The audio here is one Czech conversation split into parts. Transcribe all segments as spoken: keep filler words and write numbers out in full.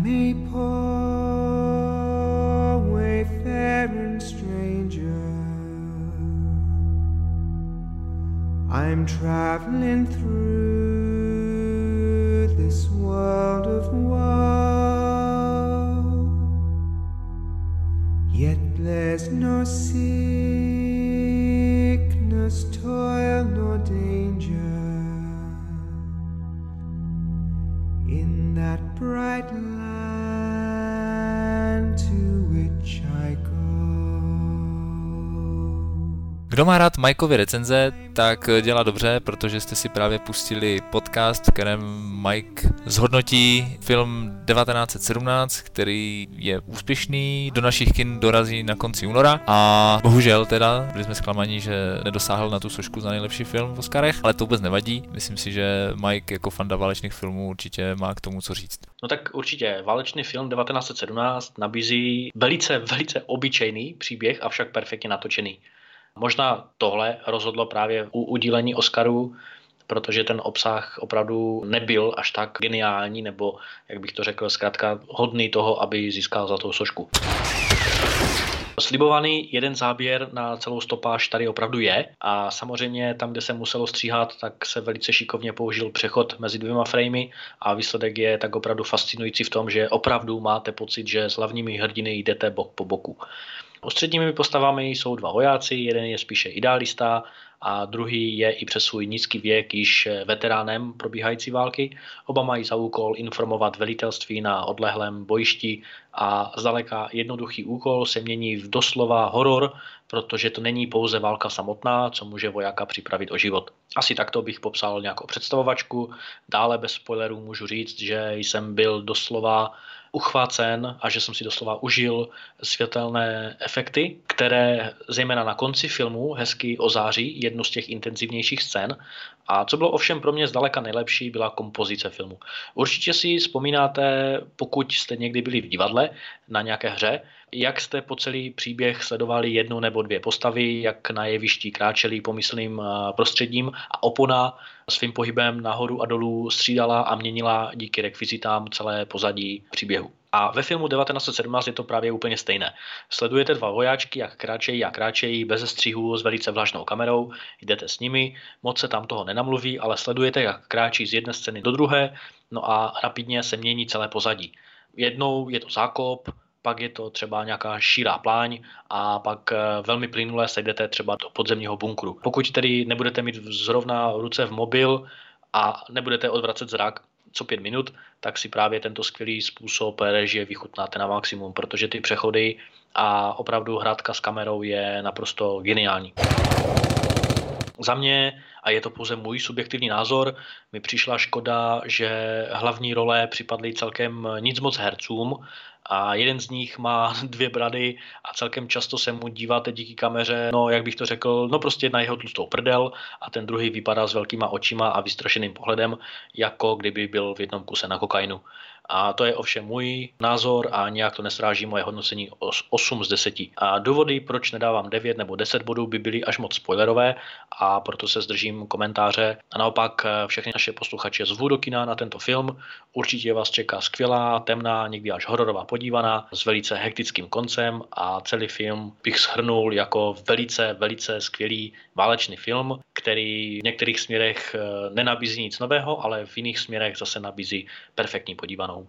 I'm a poor wayfaring stranger. I'm traveling through this world of woe. Yet there's no sickness, toil, nor danger in that bright land to which I go. Kdo má rád Mikeovy recenze, tak dělá dobře, protože jste si právě pustili podcast, v kterém Mike zhodnotí film devatenáct set sedmnáct, který je úspěšný, do našich kin dorazí na konci února a bohužel teda byli jsme zklamaní, že nedosáhl na tu sošku za nejlepší film v Oscarech, ale to vůbec nevadí. Myslím si, že Mike jako fanda válečných filmů určitě má k tomu co říct. No tak určitě, válečný film devatenáct set sedmnáct nabízí velice, velice obyčejný příběh, avšak perfektně natočený. Možná tohle rozhodlo právě u udílení Oscarů, protože ten obsah opravdu nebyl až tak geniální, nebo jak bych to řekl, zkrátka hodný toho, aby získal za tou sošku. Slibovaný jeden záběr na celou stopáž tady opravdu je a samozřejmě tam, kde se muselo stříhat, tak se velice šikovně použil přechod mezi dvěma framey a výsledek je tak opravdu fascinující v tom, že opravdu máte pocit, že s hlavními hrdiny jdete bok po boku. Ústředními postavami jsou dva vojáci, jeden je spíše idealista a druhý je i přes svůj nízký věk již veteránem probíhající války. Oba mají za úkol informovat velitelství na odlehlém bojišti a zdaleka jednoduchý úkol se mění v doslova horor, protože to není pouze válka samotná, co může vojáka připravit o život. Asi takto bych popsal nějakou představovačku. Dále bez spoilerů můžu říct, že jsem byl doslova uchvácen a že jsem si doslova užil světelné efekty, které zejména na konci filmu hezky ozáří jednu z těch intenzivnějších scén. A co bylo ovšem pro mě zdaleka nejlepší, byla kompozice filmu. Určitě si vzpomínáte, pokud jste někdy byli v divadle na nějaké hře, jak jste po celý příběh sledovali jednu nebo dvě postavy, jak na jevišti kráčeli pomyslným prostředím a opona svým pohybem nahoru a dolů střídala a měnila díky rekvizitám celé pozadí příběhu. A ve filmu devatenáct set sedmnáct je to právě úplně stejné. Sledujete dva vojáčky, jak kráčejí a kráčejí bez střihu s velice vlažnou kamerou, jdete s nimi, moc se tam toho nenamluví, ale sledujete, jak kráčí z jedné scény do druhé, no a rapidně se mění celé pozadí. Jednou je to zákop, pak je to třeba nějaká širá pláň a pak velmi plynule se jdete třeba do podzemního bunkru. Pokud tedy nebudete mít zrovna ruce v mobil a nebudete odvracet zrak co pět minut, tak si právě tento skvělý způsob režie vychutnáte na maximum, protože ty přechody a opravdu hrátka s kamerou je naprosto geniální. Za mě, a je to pouze můj subjektivní názor, mi přišla škoda, že hlavní role připadly celkem nic moc hercům a jeden z nich má dvě brady a celkem často se mu díváte díky kameře, no jak bych to řekl, no prostě na jeho tlustou prdel a ten druhý vypadá s velkýma očima a vystrašeným pohledem, jako kdyby byl v jednom kuse na kokainu. A to je ovšem můj názor a nějak to nesráží moje hodnocení osm z deseti. A důvody, proč nedávám devět nebo deset bodů, by byly až moc spoilerové a proto se zdržím komentáře. A naopak všechny naše posluchače zvu do kina na tento film. Určitě vás čeká skvělá, temná, někdy až hororová podívaná s velice hektickým koncem a celý film bych shrnul jako velice, velice skvělý válečný film, který v některých směrech nenabízí nic nového, ale v jiných směrech zase nabízí perfektní podívanou.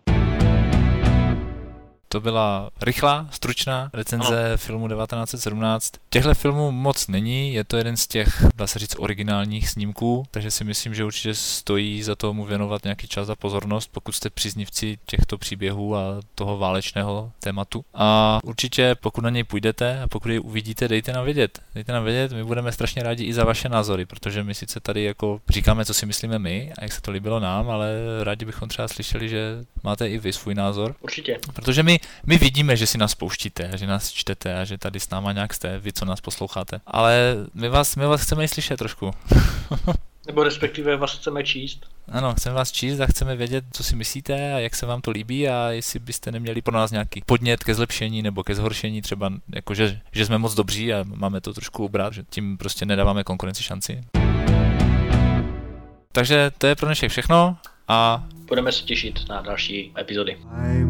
To byla rychlá, stručná recenze ano. filmu devatenáct set sedmnáct. Těchto filmů moc není, je to jeden z těch, dá se říct, originálních snímků, takže si myslím, že určitě stojí za to mu věnovat nějaký čas a pozornost, pokud jste příznivci těchto příběhů a toho válečného tématu. A určitě, pokud na něj půjdete a pokud jej uvidíte, dejte nám vědět. Dejte nám vědět, my budeme strašně rádi i za vaše názory, protože my sice tady jako říkáme, co si myslíme my a jak se to líbilo nám, ale rádi bychom třeba slyšeli, že máte i vy svůj názor. Určitě. Protože my My vidíme, že si nás pouštíte, že nás čtete a že tady s náma nějak jste, vy, co nás posloucháte. Ale my vás, my vás chceme i slyšet trošku. Nebo respektive vás chceme číst. Ano, chceme vás číst a chceme vědět, co si myslíte a jak se vám to líbí a jestli byste neměli pro nás nějaký podnět ke zlepšení nebo ke zhoršení, třeba jako, že, že jsme moc dobří a máme to trošku ubrat, že tím prostě nedáváme konkurenci šanci. Takže to je pro dnešek všechno a budeme se těšit na další epizody. I